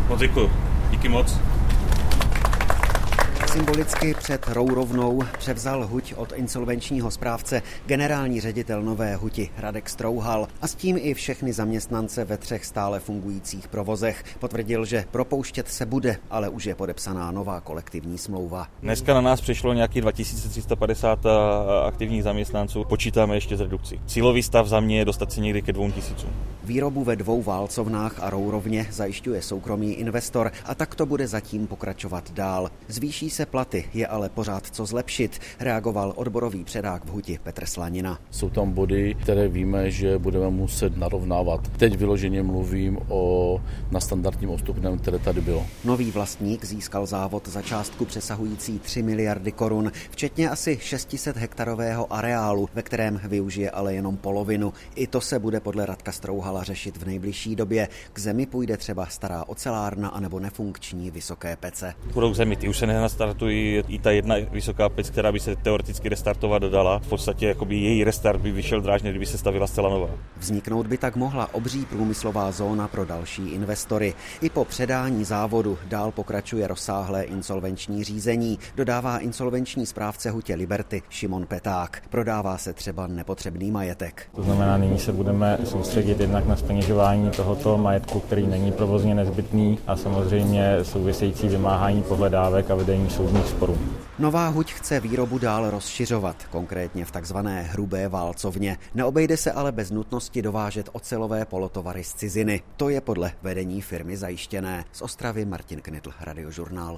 Moc děkuju. Díky moc. Symbolicky před Rourovnou převzal huť od insolvenčního správce generální ředitel Nové huti Radek Strouhal a s tím i všechny zaměstnance ve 3 stále fungujících provozech. Potvrdil, že propouštět se bude, ale už je podepsaná nová kolektivní smlouva. Dneska na nás přišlo nějakých 2350 aktivních zaměstnanců. Počítáme ještě s redukcí. Cílový stav za mě je dostat se někdy ke 2000. Výrobu ve 2 válcovnách a Rourovně zajišťuje soukromý investor a tak to bude zatím pokračovat dál. Zvýší se platy, je ale pořád co zlepšit, reagoval odborový předák v huti Petr Slanina. Jsou tam body, které víme, že budeme muset narovnávat. Teď vyloženě mluvím o nadstandardním odstupném, které tady bylo. Nový vlastník získal závod za částku přesahující 3 miliardy korun, včetně asi 600 hektarového areálu, ve kterém využije ale jenom polovinu. I to se bude podle Radka Strouhala řešit v nejbližší době. K zemi půjde třeba stará ocelárna anebo nefunkční vysoké pece. Budou k zemi, ty už se nenastartují i ta jedna vysoká pec, která by se teoreticky restartovat dala. V podstatě jakoby její restart by vyšel drážně, kdyby se stavila zcela nová. Vzniknout by tak mohla obří průmyslová zóna pro další investory. I po předání závodu dál pokračuje rozsáhlé insolvenční řízení, dodává insolvenční správce hutě Liberty Šimon Peták. Prodává se třeba nepotřebný majetek. To znamená, nyní se budeme soustředit jednak na zpeněžování tohoto majetku, který není provozně nezbytný, a samozřejmě související vymáhání pohledávek a vedení soudních sporů. Nová huť chce výrobu dál rozšiřovat, konkrétně v takzvané hrubé válcovně. Neobejde se ale bez nutnosti dovážet ocelové polotovary z ciziny. To je podle vedení firmy zajištěné. Z Ostravy Martin Knitl, Radiožurnál.